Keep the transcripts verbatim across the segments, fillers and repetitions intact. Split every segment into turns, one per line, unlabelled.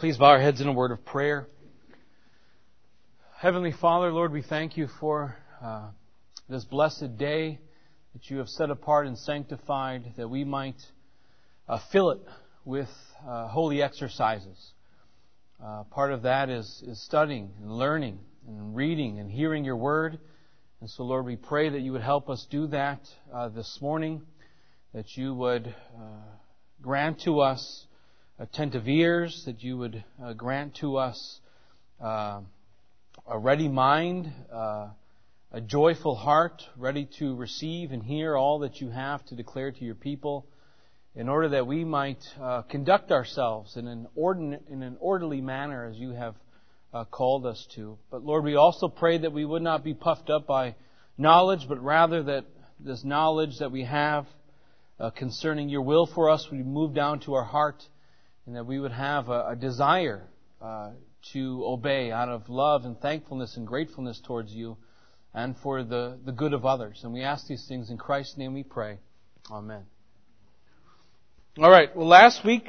Please bow our heads in a word of prayer. Heavenly Father, Lord, we thank you for uh, this blessed day that you have set apart and sanctified, that we might uh, fill it with uh, holy exercises. Uh, part of that is, is studying and learning and reading and hearing your word. And so, Lord, we pray that you would help us do that uh, this morning, that you would uh, grant to us attentive ears, that you would uh, grant to us uh, a ready mind, uh, a joyful heart, ready to receive and hear all that you have to declare to your people, in order that we might uh, conduct ourselves in an, ordin- in an orderly manner as you have uh, called us to. But Lord, we also pray that we would not be puffed up by knowledge, but rather that this knowledge that we have uh, concerning your will for us would move down to our heart, and that we would have a, a desire uh, to obey out of love and thankfulness and gratefulness towards you and for the, the good of others. And we ask these things in Christ's name we pray. Amen. All right. Well, last week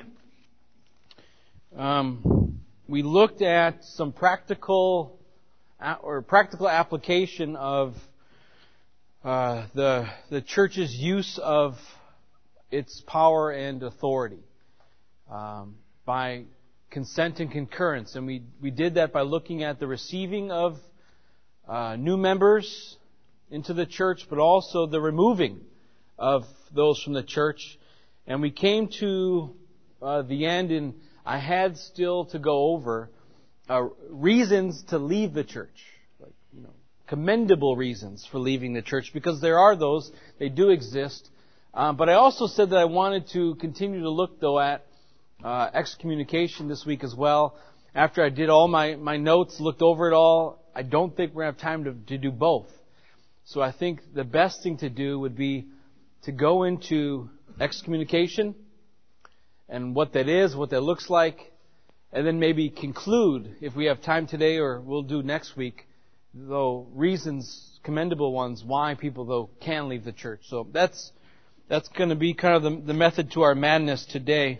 um, we looked at some practical or practical application of uh, the the church's use of its power and authority um, by consent and concurrence, and we we did that by looking at the receiving of uh, new members into the church, but also the removing of those from the church. And we came to uh, the end, and I had still to go over uh, reasons to leave the church, like, you know, commendable reasons for leaving the church, because there are those, they do exist. Um, but I also said that I wanted to continue to look, though, at uh, excommunication this week as well. After I did all my, my notes, looked over it all, I don't think we're going to have time to, to do both. So I think the best thing to do would be to go into excommunication and what that is, what that looks like, and then maybe conclude, if we have time today or we'll do next week, though reasons, commendable ones, why people, though, can leave the church. So that's that's going to be kind of the, the method to our madness today.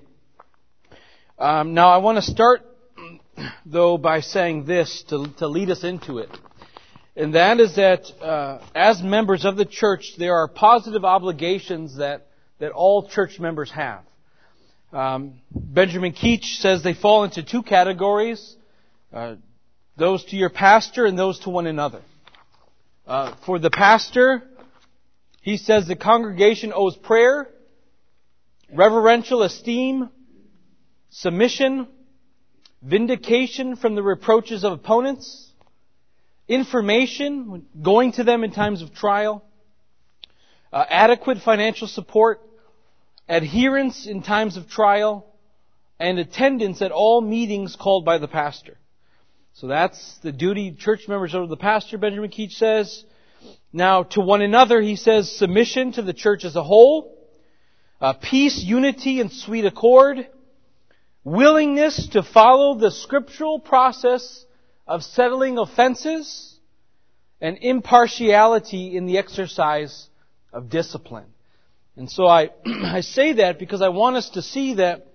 Um, now I want to start, though, by saying this to, to lead us into it. And that is that uh, as members of the church, there are positive obligations that that all church members have. Um, Benjamin Keach says they fall into two categories, uh, those to your pastor and those to one another. Uh, for the pastor, he says the congregation owes prayer, reverential esteem, submission, vindication from the reproaches of opponents, information, going to them in times of trial, uh, adequate financial support, adherence in times of trial, and attendance at all meetings called by the pastor. So that's the duty church members owe to the pastor, Benjamin Keach says. Now, to one another, he says, submission to the church as a whole, uh, peace, unity, and sweet accord, willingness to follow the scriptural process of settling offenses, and impartiality in the exercise of discipline. And so I, I say that because I want us to see that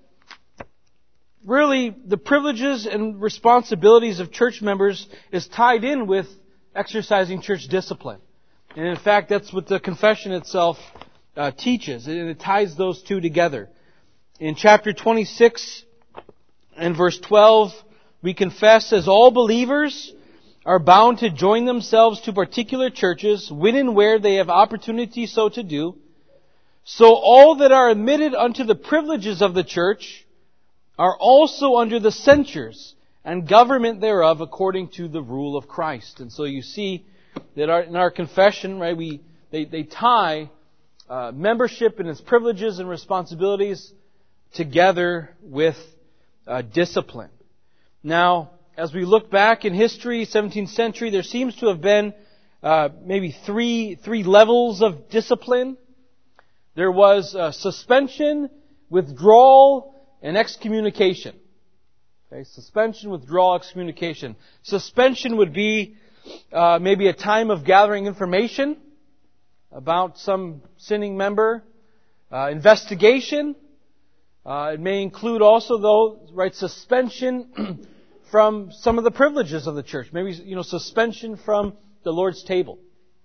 really the privileges and responsibilities of church members is tied in with exercising church discipline. And in fact, that's what the confession itself uh, teaches. And it ties those two together. In chapter twenty-six and verse twelve, we confess, as all believers are bound to join themselves to particular churches when and where they have opportunity so to do, so all that are admitted unto the privileges of the church are also under the censures and government thereof according to the rule of Christ. And so you see that our, in our confession, right, we they, they tie uh, membership and its privileges and responsibilities together with uh, discipline. Now, as we look back in history, seventeenth century, there seems to have been uh, maybe three three levels of discipline. There was uh, suspension, withdrawal, and excommunication. Okay, suspension, withdrawal, excommunication. Suspension would be uh, maybe a time of gathering information about some sinning member. Uh, investigation Uh, it may include also, though, right, suspension from some of the privileges of the church. Maybe, you know, suspension from the Lord's table.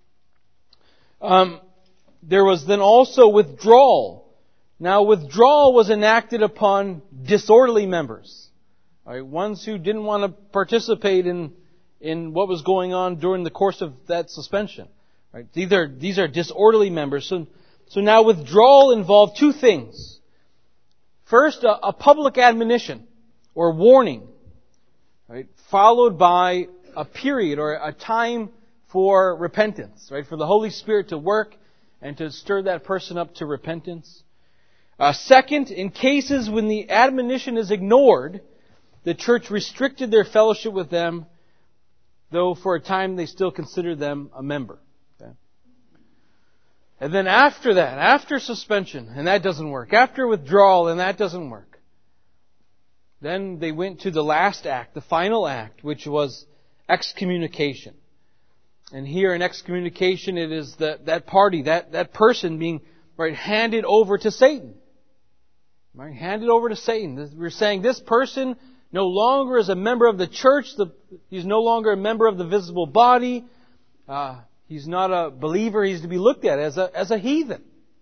Um, there was then also withdrawal. Now, withdrawal was enacted upon disorderly members, right, ones who didn't want to participate in in what was going on during the course of that suspension. Right? These are these are disorderly members. So, so now withdrawal involved two things. First, a, a public admonition or warning, right, followed by a period or a time for repentance, right, for the Holy Spirit to work and to stir that person up to repentance. Uh, second, in cases when the admonition is ignored, the church restricted their fellowship with them, though for a time they still considered them a member. Okay? And then after that, after suspension, and that doesn't work, after withdrawal, and that doesn't work, then they went to the last act, the final act, which was excommunication. And here in excommunication, it is that, that party, that, that person being, right, handed over to Satan. Right? Handed over to Satan. We're saying this person no longer is a member of the church. The, he's no longer a member of the visible body. Uh, he's not a believer. He's to be looked at as a, as a heathen.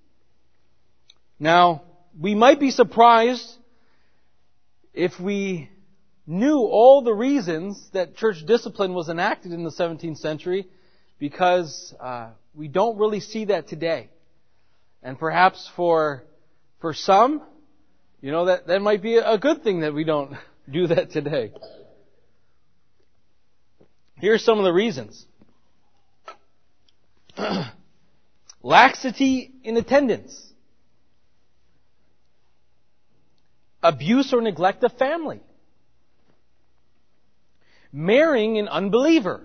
Now, we might be surprised if we knew all the reasons that church discipline was enacted in the seventeenth century, because uh, we don't really see that today. And perhaps for for some, you know, that, that might be a good thing that we don't do that today. Here are some of the reasons. Laxity in attendance. Abuse or neglect of family. Marrying an unbeliever.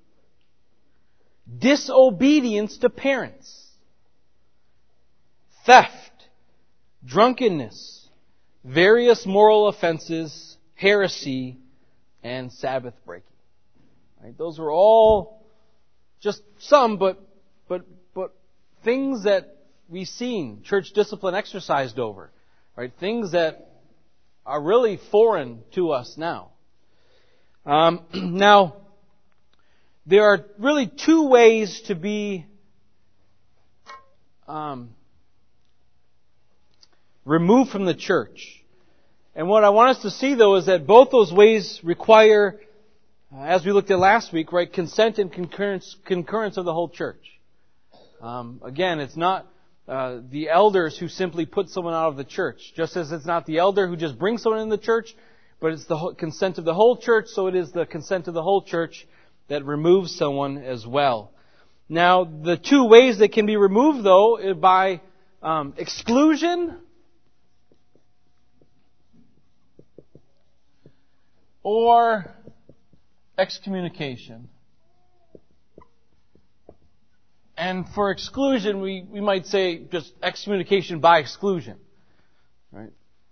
Disobedience to parents. Theft. Drunkenness. Various moral offenses. Heresy. And Sabbath breaking. Right? Those were all just some, but but but things that we've seen church discipline exercised over. Right? Things that are really foreign to us now. Um, now, there are really two ways to be um, removed from the church. And what I want us to see, though, is that both those ways require, uh, as we looked at last week, right, consent and concurrence, concurrence of the whole church. Um, again, it's not uh, the elders who simply put someone out of the church, just as it's not the elder who just brings someone in the church, but it's the whole, consent of the whole church, so it is the consent of the whole church that removes someone as well. Now, the two ways that can be removed, though, are by um, exclusion or excommunication. And for exclusion, we, we might say just excommunication by exclusion. Right?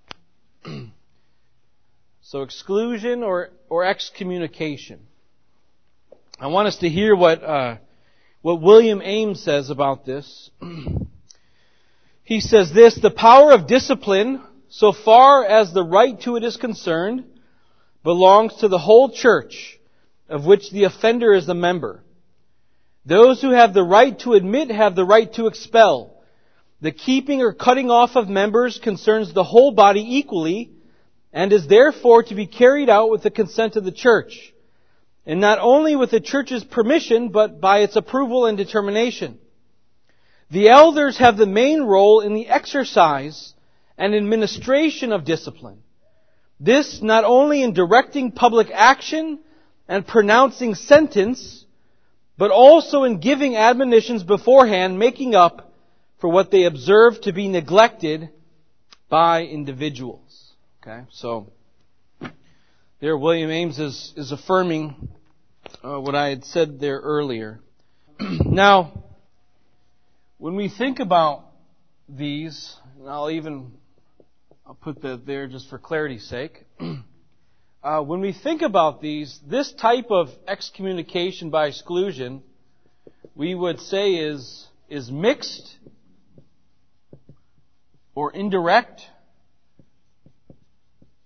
So exclusion or, or excommunication. I want us to hear what uh, what William Ames says about this. He says this: the power of discipline, so far as the right to it is concerned, belongs to the whole church, of which the offender is a member. Those who have the right to admit have the right to expel. The keeping or cutting off of members concerns the whole body equally, and is therefore to be carried out with the consent of the church, and not only with the church's permission, but by its approval and determination. The elders have the main role in the exercise and administration of discipline. This not only in directing public action and pronouncing sentence, but also in giving admonitions beforehand, making up for what they observe to be neglected by individuals. Okay, so there William Ames is, is affirming uh, what I had said there earlier. Now, when we think about these, and I'll even I'll put that there just for clarity's sake. Uh, when we think about these, this type of excommunication by exclusion, we would say is, is mixed or indirect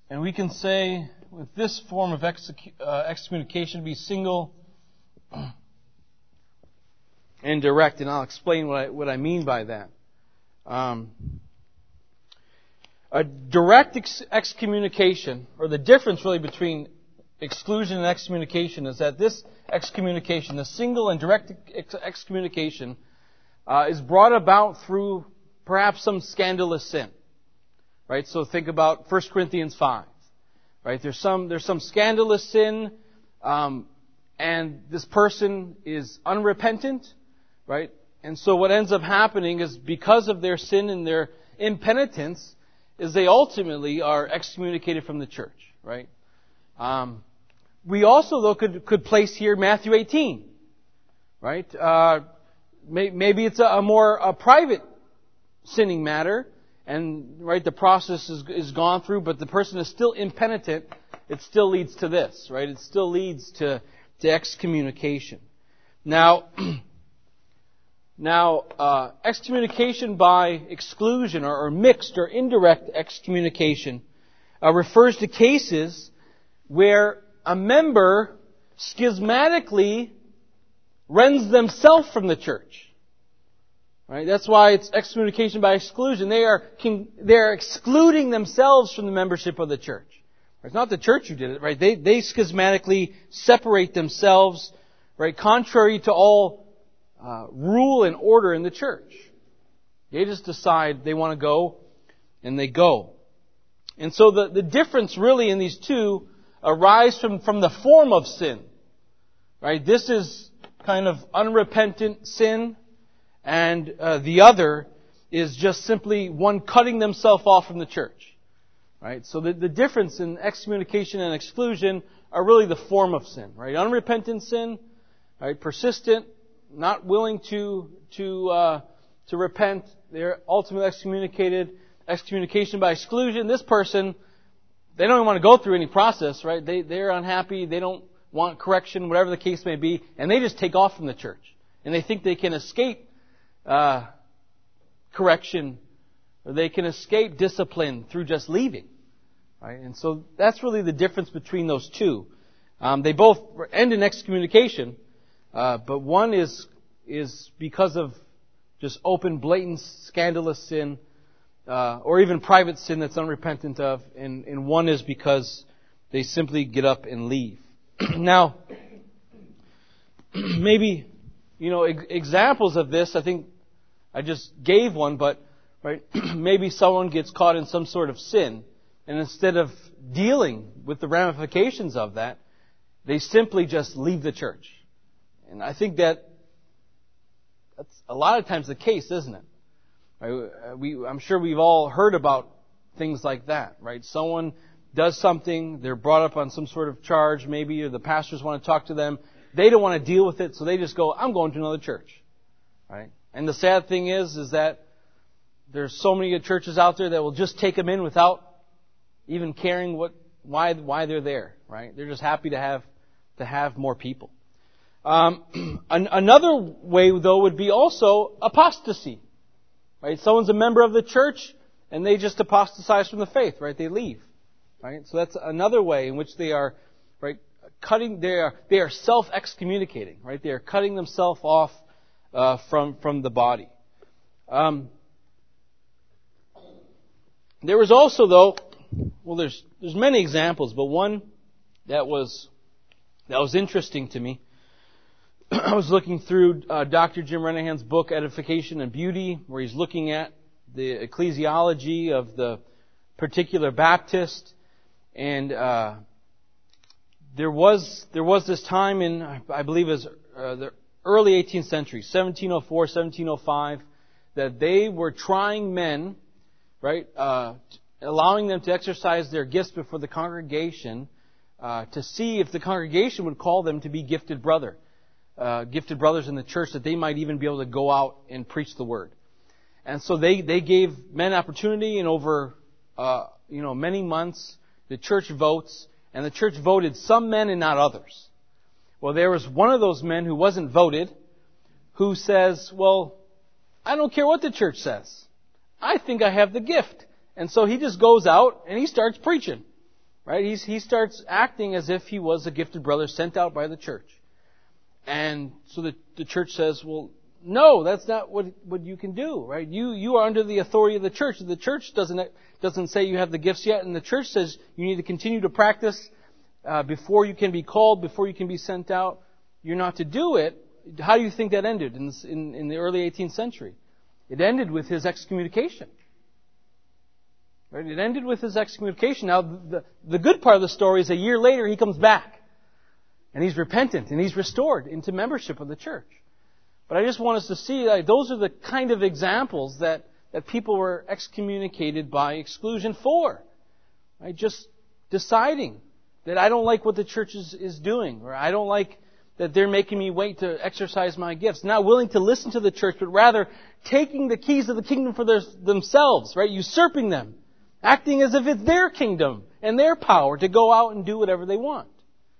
And we can say, with this form of execu- uh, excommunication, be single and direct, and I'll explain what I, what I mean by that. Um, a direct ex- excommunication, or the difference really between exclusion and excommunication, is that this excommunication, the single and direct ex- excommunication, uh, is brought about through perhaps some scandalous sin. Right? So think about First Corinthians five. Right? There's some, there's some scandalous sin, um, and this person is unrepentant. Right? And so what ends up happening is, because of their sin and their impenitence, is they ultimately are excommunicated from the church. Right? Um, we also, though, could, could place here Matthew eighteen. Right? Uh, may, maybe it's a, a more a private sinning matter, and right, the process is, is gone through, but the person is still impenitent. It still leads to this, right? It still leads to, to excommunication. Now, now, uh, excommunication by exclusion, or, or mixed or indirect excommunication, uh, refers to cases where a member schismatically rends themselves from the church. Right? That's why it's excommunication by exclusion. They are they are excluding themselves from the membership of the church. It's not the church who did it, right? They they schismatically separate themselves, right, contrary to all uh, rule and order in the church. They just decide they want to go, and they go. And so the, the difference really in these two arise from, from the form of sin. Right? This is kind of unrepentant sin. And uh, the other is just simply one cutting themselves off from the church. Right? So the, the difference in excommunication and exclusion are really the form of sin. Right? Unrepentant sin, right? Persistent, not willing to to uh, to repent. They're ultimately excommunicated. Excommunication by exclusion. This person, they don't even want to go through any process. Right? They they're unhappy. They don't want correction, whatever the case may be, and they just take off from the church, and they think they can escape Uh, correction, or they can escape discipline through just leaving. Right? And so that's really the difference between those two. Um, they both end in excommunication, uh, but one is is because of just open, blatant, scandalous sin, uh, or even private sin that's unrepentant of, and, and one is because they simply get up and leave. Now, maybe, you know, ex- examples of this, I think I just gave one, but right, maybe someone gets caught in some sort of sin, and instead of dealing with the ramifications of that, they simply just leave the church. And I think that that's a lot of times the case, isn't it? Right? We, I'm sure we've all heard about things like that, right? Someone does something, they're brought up on some sort of charge, maybe, or the pastors want to talk to them. They don't want to deal with it, so they just go, I'm going to another church. Right? And the sad thing is, is that there's so many churches out there that will just take them in without even caring what, why, why they're there. Right? They're just happy to have, to have more people. Um, an, another way, though, would be also apostasy. Right? Someone's a member of the church and they just apostatize from the faith. Right? They leave. Right? So that's another way in which they are, right, cutting. They are they are self-excommunicating. Right? They are cutting themselves off Uh, from from the body. Um, there was also, though, well, there's there's many examples, but one that was that was interesting to me. I was looking through uh, Doctor Jim Renahan's book Edification and Beauty, where he's looking at the ecclesiology of the particular Baptist, and uh, there was there was this time in, I believe, it was uh, the early eighteenth century, seventeen oh four, seventeen oh five, that they were trying men, right, uh, allowing them to exercise their gifts before the congregation, uh, to see if the congregation would call them to be gifted brother, uh, gifted brothers in the church, that they might even be able to go out and preach the word. And so they, they gave men opportunity, and over, uh, you know, many months, the church votes, and the church voted some men and not others. Well, there was one of those men who wasn't voted, who says, well, I don't care what the church says. I think I have the gift. And so he just goes out and he starts preaching. Right? He's, he starts acting as if he was a gifted brother sent out by the church. And so the, the church says, well, no, that's not what, what you can do, right? You, you are under the authority of the church. The church doesn't, doesn't say you have the gifts yet, and the church says you need to continue to practice, uh, before you can be called, before you can be sent out. You're not to do it. How do you think that ended in, in, in the early eighteenth century? It ended with his excommunication. Right? It ended with his excommunication. Now, the, the good part of the story is a year later he comes back. And he's repentant and he's restored into membership of the church. But I just want us to see that those are the kind of examples that, that people were excommunicated by exclusion for. Right? Just deciding that I don't like what the church is, is doing, or I don't like that they're making me wait to exercise my gifts. Not willing to listen to the church, but rather taking the keys of the kingdom for their, themselves, right? Usurping them. Acting as if it's their kingdom and their power to go out and do whatever they want.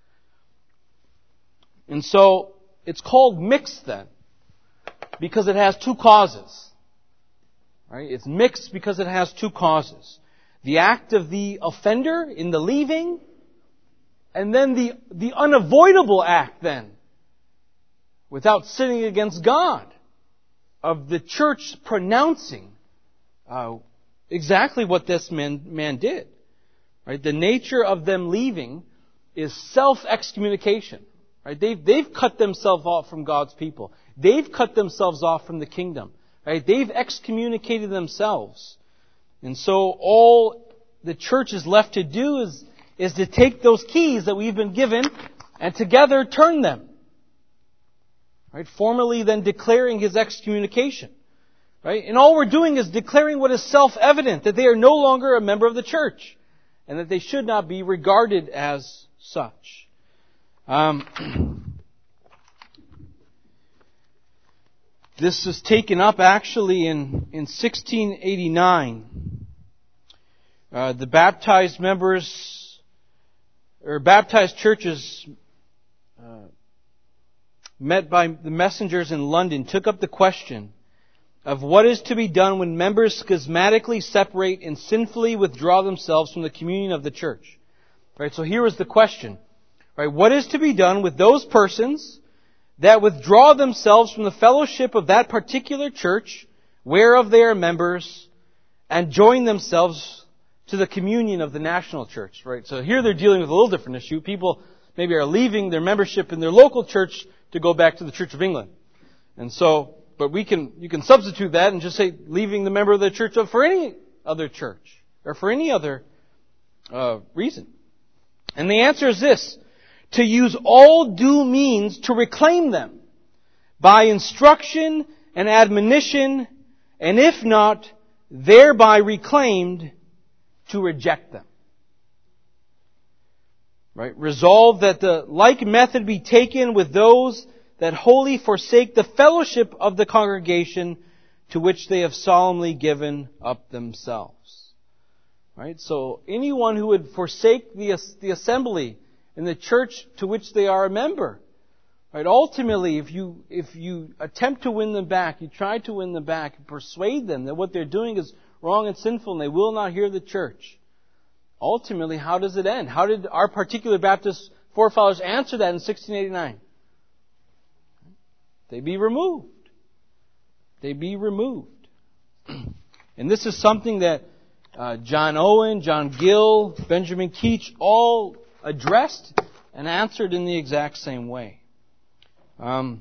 And so, it's called mixed then, because it has two causes. Right? It's mixed because it has two causes. The act of the offender in the leaving, and then the, the unavoidable act then, without sinning against God, of the church pronouncing uh, exactly what this man, man did. Right? The nature of them leaving is self-excommunication. Right? They've, they've cut themselves off from God's people. They've cut themselves off from the kingdom. Right? They've excommunicated themselves. And so all the church is left to do is, is to take those keys that we've been given and together turn them. Right? Formally then declaring his excommunication. Right? And all we're doing is declaring what is self-evident, that they are no longer a member of the church, and that they should not be regarded as such. Um, this is taken up actually in, in sixteen eighty-nine. Uh, the baptized members, or baptized churches, uh, met by the messengers in London, took up the question of what is to be done when members schismatically separate and sinfully withdraw themselves from the communion of the church. Right, so here is the question. Right, what is to be done with those persons that withdraw themselves from the fellowship of that particular church, whereof they are members, and join themselves to the communion of the national church? Right, so here they're dealing with a little different issue. People maybe are leaving their membership in their local church to go back to the Church of England. And so, but we can, you can substitute that and just say leaving the member of the church for any other church, or for any other uh, reason. And the answer is this: to use all due means to reclaim them by instruction and admonition, and if not, thereby reclaimed, to reject them. Right? Resolve that the like method be taken with those that wholly forsake the fellowship of the congregation to which they have solemnly given up themselves. Right? So anyone who would forsake the, the assembly in the church to which they are a member, right? Ultimately, if you, if you attempt to win them back, you try to win them back, persuade them that what they're doing is wrong and sinful and they will not hear the church. Ultimately, how does it end? How did our particular Baptist forefathers answer that in sixteen eighty-nine? They be removed. They be removed. And this is something that uh, John Owen, John Gill, Benjamin Keach all addressed and answered in the exact same way. Um,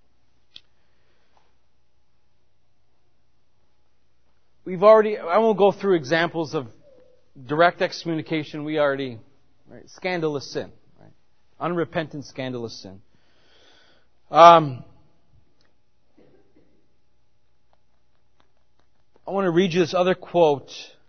we've already, I won't go through examples of direct excommunication. We already, right, scandalous sin, right? Unrepentant, scandalous sin. Um, I want to read you this other quote.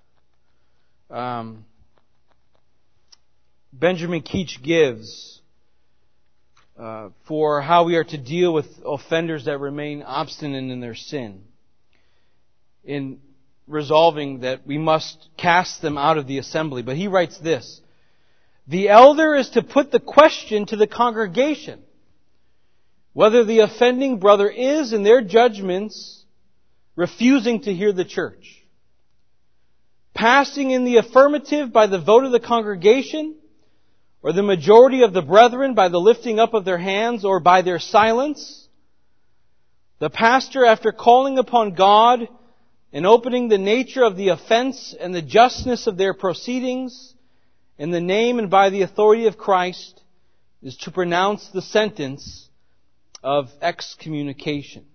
Um, Benjamin Keach gives uh, for how we are to deal with offenders that remain obstinate in their sin, in resolving that we must cast them out of the assembly. But he writes this: the elder is to put the question to the congregation whether the offending brother is, in their judgments, refusing to hear the church. passing in the affirmative by the vote of the congregation, or the majority of the brethren by the lifting up of their hands or by their silence, the pastor, after calling upon God and opening the nature of the offense and the justness of their proceedings, in the name and by the authority of Christ, is to pronounce the sentence of excommunication.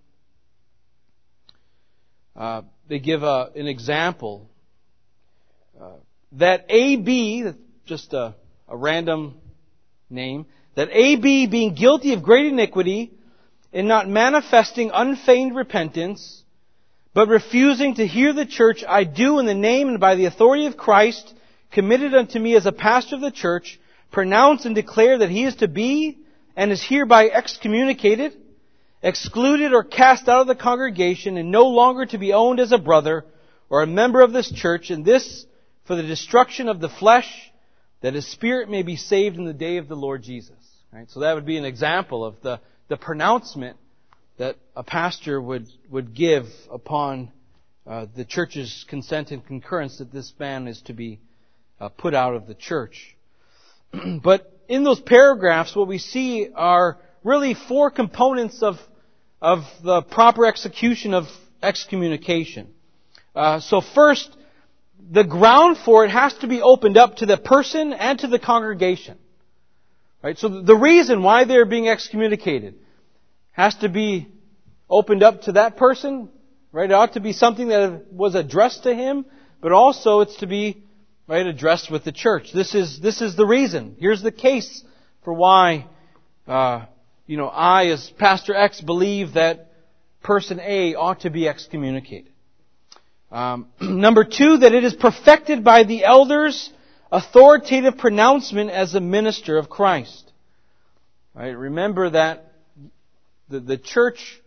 Uh, they give a, an example uh, that A B, just a, a random name, that A B, being guilty of great iniquity in not manifesting unfeigned repentance, but refusing to hear the church, I do in the name and by the authority of Christ, committed unto me as a pastor of the church, pronounce and declare that he is to be and is hereby excommunicated, excluded or cast out of the congregation, and no longer to be owned as a brother or a member of this church, and this for the destruction of the flesh, that his spirit may be saved in the day of the Lord Jesus. Right? So that would be an example of the, the pronouncement that a pastor would, would give upon uh, the church's consent and concurrence that this man is to be uh, put out of the church. But in those paragraphs, what we see are really four components of of the proper execution of excommunication. Uh, so first, the ground for it has to be opened up to the person and to the congregation. Right? So the reason why they're being excommunicated has to be opened up to that person. Right? It ought to be something that was addressed to him, but also it's to be right addressed with the church. This is this is the reason. Here's the case for why uh, you know I, as Pastor X, believe that person A ought to be excommunicated. Um, number two, that it is perfected by the elders' authoritative pronouncement as a minister of Christ. Right? Remember that the, the church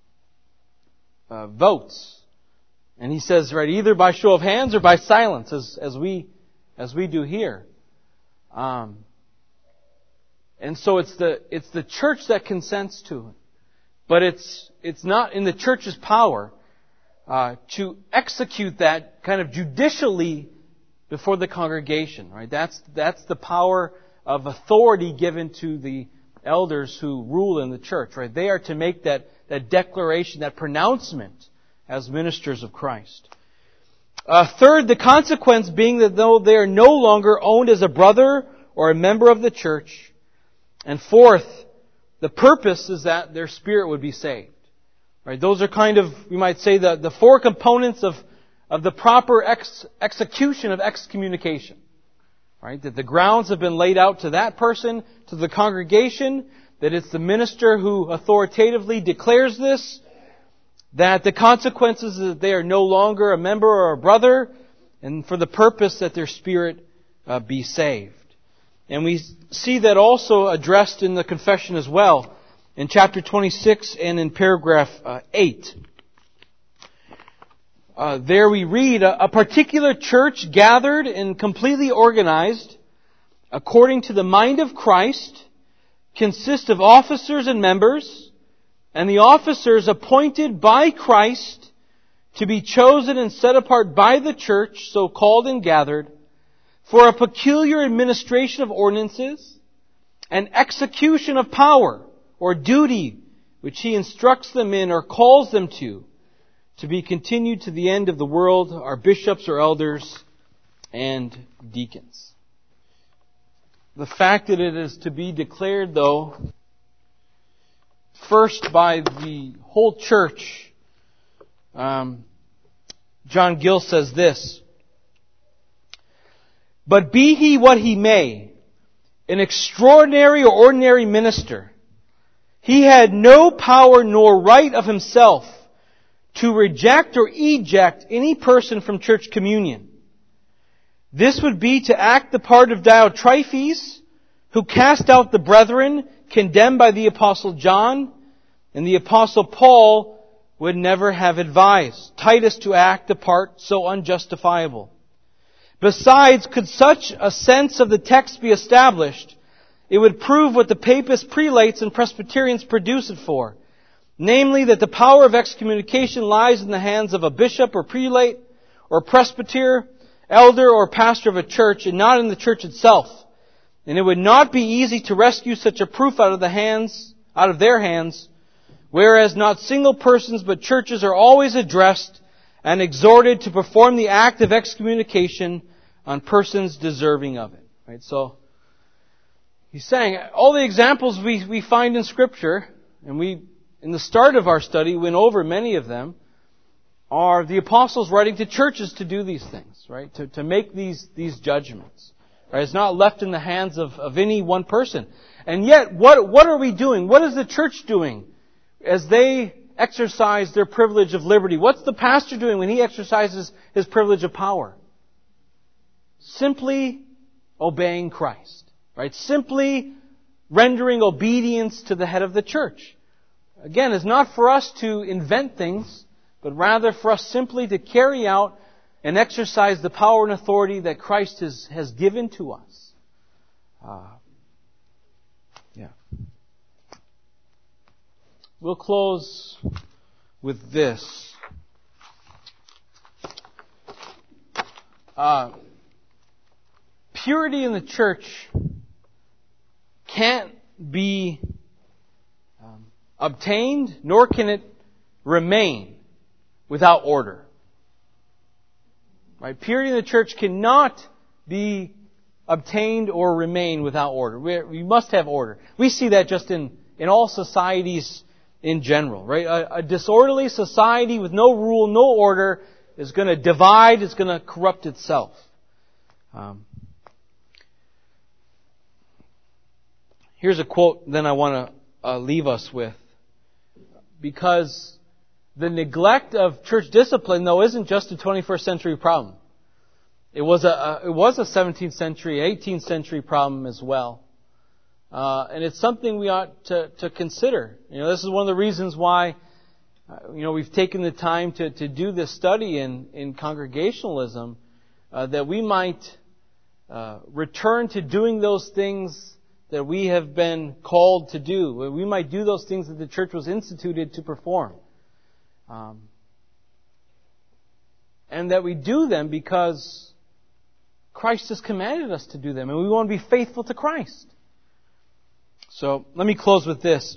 uh, votes. And he says, right, either by show of hands or by silence, as, as we as we do here. Um, and so it's the it's the church that consents to it. But it's it's not in the church's power uh, to execute that kind of judicially before the congregation. Right? That's that's the power of authority given to the elders who rule in the church. Right? They are to make that, that declaration, that pronouncement as ministers of Christ. Uh, third, the consequence being that though they are no longer owned as a brother or a member of the church. And fourth, the purpose is that their spirit would be saved. Right? Those are kind of, we might say, the, the four components of, of the proper ex, execution of excommunication. Right? That the grounds have been laid out to that person, to the congregation, that it's the minister who authoritatively declares this, that the consequences is that they are no longer a member or a brother, and for the purpose that their spirit uh, be saved. And we see that also addressed in the confession as well, in chapter twenty-six and in paragraph uh, eight. Uh, there we read, a, a particular church gathered and completely organized according to the mind of Christ consists of officers and members, and the officers appointed by Christ to be chosen and set apart by the church, so called and gathered, for a peculiar administration of ordinances and execution of power or duty which He instructs them in or calls them to, to be continued to the end of the world, are bishops or elders and deacons. The fact that it is to be declared, though, first by the whole church, um, John Gill says this, "But be he what he may, an extraordinary or ordinary minister, he had no power nor right of himself to reject or eject any person from church communion. This would be to act the part of Diotrephes, who cast out the brethren, condemned by the Apostle John, and the Apostle Paul would never have advised Titus to act a part so unjustifiable. Besides, could such a sense of the text be established, it would prove what the Papist prelates and Presbyterians produce it for, namely that the power of excommunication lies in the hands of a bishop or prelate or presbyter, elder or pastor of a church and not in the church itself. And it would not be easy to rescue such a proof out of the hands, out of their hands, whereas not single persons but churches are always addressed and exhorted to perform the act of excommunication on persons deserving of it. Right? So, he's saying, all the examples we, we find in Scripture, and we, in the start of our study, went over many of them, are the apostles writing to churches to do these things, right? To, to make these, these judgments. Right? It's not left in the hands of, of any one person. And yet, what, what are we doing? What is the church doing as they exercise their privilege of liberty? What's the pastor doing when he exercises his privilege of power? Simply obeying Christ. Right? Simply rendering obedience to the head of the church. Again, it's not for us to invent things, but rather for us simply to carry out and exercise the power and authority that Christ has, has given to us. Uh, yeah. We'll close with this. Uh, purity in the church can't be um, obtained, nor can it remain without order. Right? Purity in the church cannot be obtained or remain without order. We, we must have order. We see that just in, in all societies in general, right? A, a disorderly society with no rule, no order is going to divide, is going to corrupt itself. Um, here's a quote then I want to uh, leave us with. Because the neglect of church discipline, though, isn't just a twenty-first century problem. It was a, a it was a seventeenth century, eighteenth century problem as well. Uh, and it's something we ought to, to consider. You know, this is one of the reasons why, uh, you know, we've taken the time to, to do this study in, in congregationalism, uh, that we might uh, return to doing those things that we have been called to do. We might do those things that the church was instituted to perform. Um, and that we do them because Christ has commanded us to do them, and we want to be faithful to Christ. So, let me close with this.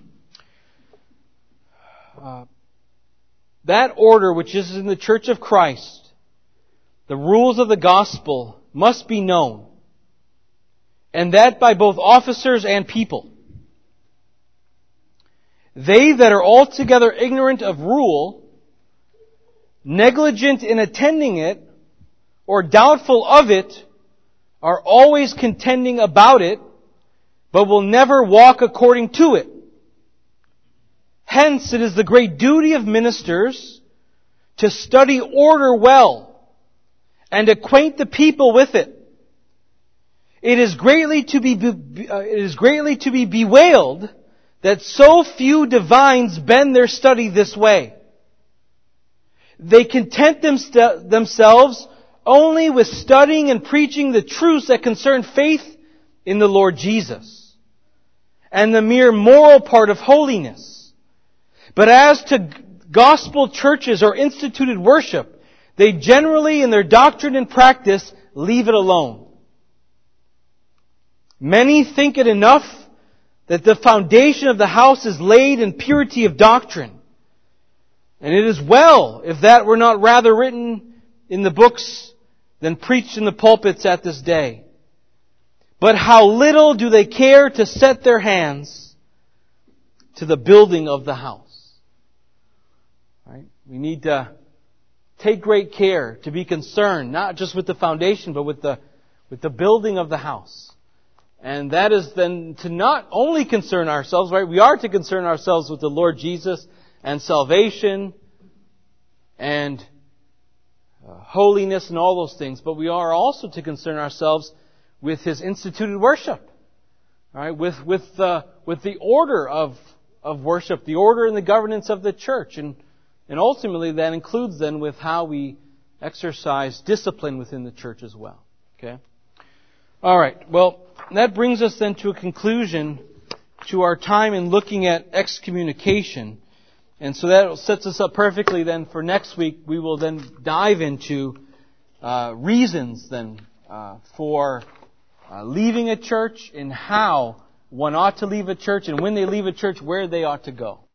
uh, that order which is in the Church of Christ, the rules of the gospel, must be known, and that by both officers and people. They that are altogether ignorant of rule, negligent in attending it, or doubtful of it, are always contending about it, but will never walk according to it. Hence, it is the great duty of ministers to study order well and acquaint the people with it. It is greatly to be, uh, it is greatly to be bewailed that so few divines bend their study this way. They content them st- themselves only with studying and preaching the truths that concern faith in the Lord Jesus and the mere moral part of holiness. But as to gospel churches or instituted worship, they generally in their doctrine and practice leave it alone. Many think it enough that the foundation of the house is laid in purity of doctrine. And it is well if that were not rather written in the books than preached in the pulpits at this day. But how little do they care to set their hands to the building of the house. Right? We need to take great care to be concerned, not just with the foundation, but with the, with the building of the house. And that is then to not only concern ourselves, right? We are to concern ourselves with the Lord Jesus and salvation and uh, holiness and all those things, but we are also to concern ourselves with His instituted worship, right? With with uh, with the order of of worship, the order and the governance of the church, and and ultimately that includes then with how we exercise discipline within the church as well. Okay. All right. Well, that brings us then to a conclusion to our time in looking at excommunication. And so that sets us up perfectly then for next week. We will then dive into uh, reasons then uh, for uh, leaving a church and how one ought to leave a church, and when they leave a church, where they ought to go.